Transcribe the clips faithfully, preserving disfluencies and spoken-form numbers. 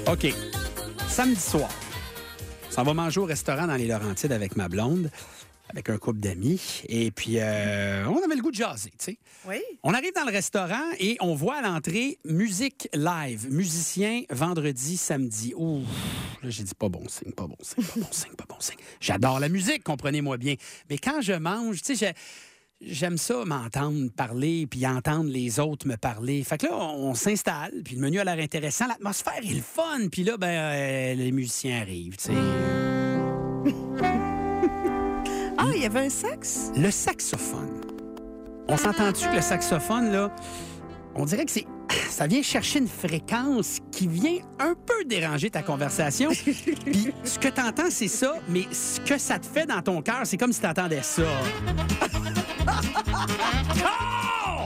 OK. Samedi soir, on s'en va manger au restaurant dans les Laurentides avec ma blonde, avec un couple d'amis. Et puis, euh, on avait le goût de jaser, tu sais. Oui. On arrive dans le restaurant et on voit à l'entrée musique live, musicien vendredi, samedi. Ouh, là, j'ai dit pas bon signe, pas bon signe, pas bon signe, pas bon signe. J'adore la musique, comprenez-moi bien. Mais quand je mange, tu sais, j'ai... J'aime ça, m'entendre parler, puis entendre les autres me parler. Fait que là, on, on s'installe, puis le menu a l'air intéressant, l'atmosphère est le fun, puis là, ben, euh, les musiciens arrivent, tu sais. Ah, il y avait un sax? Le saxophone. On s'entend-tu que le saxophone, là, on dirait que c'est... ça vient chercher une fréquence qui vient un peu déranger ta conversation. Puis ce que t'entends, c'est ça, mais ce que ça te fait dans ton cœur, c'est comme si t'entendais ça. Oh!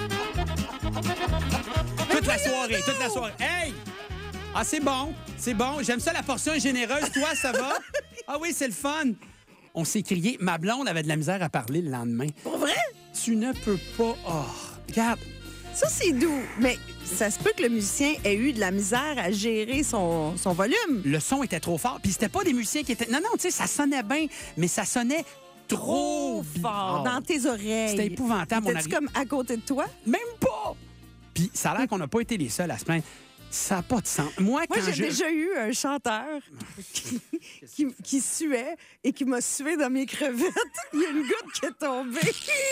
Toute la soirée, toute la soirée. Hey! Ah, c'est bon, c'est bon. J'aime ça, la portion est généreuse. Toi, ça va? Ah oui, c'est le fun. On s'est crié. Ma blonde avait de la misère à parler le lendemain. Pour vrai? Tu ne peux pas... Oh, regarde. Ça, c'est doux. Mais ça se peut que le musicien ait eu de la misère à gérer son, son volume. Le son était trop fort. Puis c'était pas des musiciens qui étaient... Non, non, tu sais, ça sonnait bien, mais ça sonnait trop fort dans tes oreilles. C'était épouvantable. T'étais-tu comme à côté de toi? Même pas! Puis ça a l'air qu'on n'a pas été les seuls à se plaindre. Ça n'a pas de sens. Moi, Moi, quand j'ai je... déjà eu un chanteur qui, qui, qui suait et qui m'a sué dans mes crevettes. Il y a une goutte qui est tombée.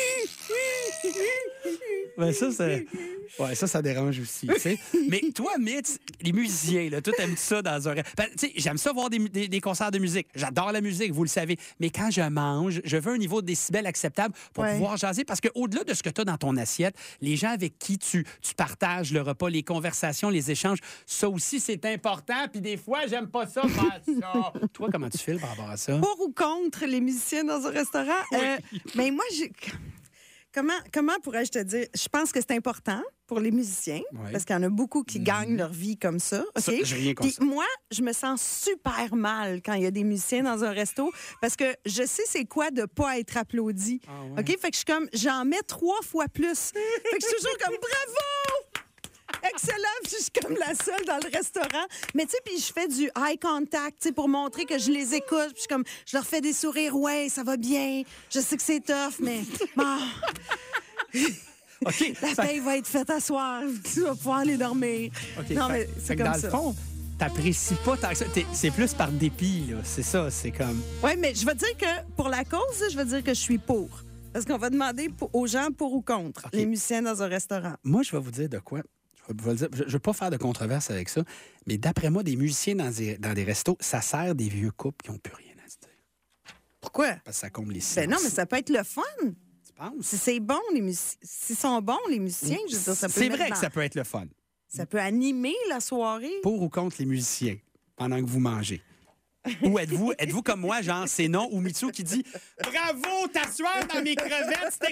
Ben ça, c'est... Ouais, ça, ça dérange aussi, tu sais. Mais toi, Mitz, les musiciens, là, toi, t'aimes ça dans un... Ben, tu sais, j'aime ça voir des, des, des concerts de musique. J'adore la musique, vous le savez. Mais quand je mange, je veux un niveau de décibels acceptable pour ouais. pouvoir jaser. Parce qu'au-delà de ce que tu as dans ton assiette, les gens avec qui tu, tu partages le repas, les conversations, les échanges, ça aussi, c'est important. Puis des fois, j'aime pas ça faire ça. Toi, comment tu files par rapport à ça? Pour ou contre les musiciens dans un restaurant? Oui. Euh, mais moi, j'ai... Comment, comment pourrais-je te dire? Je pense que c'est important pour les musiciens, ouais. parce qu'il y en a beaucoup qui mmh. gagnent leur vie comme ça. ça Okay? j'ai rien contre Puis moi, je me sens super mal quand il y a des musiciens dans un resto, parce que je sais c'est quoi de pas être applaudi. Ah ouais. OK? Fait que je suis comme, j'en mets trois fois plus. Fait que je suis toujours comme, bravo! Excellent, puis je suis comme la seule dans le restaurant. Mais tu sais, puis je fais du eye contact, tu sais, pour montrer que je les écoute. Puis je suis comme, je leur fais des sourires, ouais, ça va bien. Je sais que c'est tough, mais bon. OK. La ça... paye va être faite à soir. Tu vas pouvoir aller dormir. Okay, non, fait, mais c'est comme dans ça. Dans le fond, t'apprécies pas tant que ça. T'es, c'est plus par dépit, là. C'est ça, c'est comme... Oui, mais je vais dire que pour la cause, je vais dire que je suis pour. Parce qu'on va demander aux gens pour ou contre okay. les musiciens dans un restaurant. Moi, je vais vous dire de quoi. Je ne veux pas faire de controverse avec ça, mais d'après moi, des musiciens dans des, dans des restos, ça sert des vieux couples qui n'ont plus rien à se dire. Pourquoi? Parce que ça comble les silences. Ben non, mais ça peut être le fun. Tu penses? Si c'est bon, les musiciens. S'ils sont bons, les musiciens, je veux dire, ça peut C'est vrai dans... que ça peut être le fun. Ça peut animer la soirée. Pour ou contre les musiciens, pendant que vous mangez. Ou êtes-vous, êtes-vous comme moi, genre, c'est non, ou Mitsu qui dit « Bravo, t'asseoir dans mes crevettes, c'est excellent! »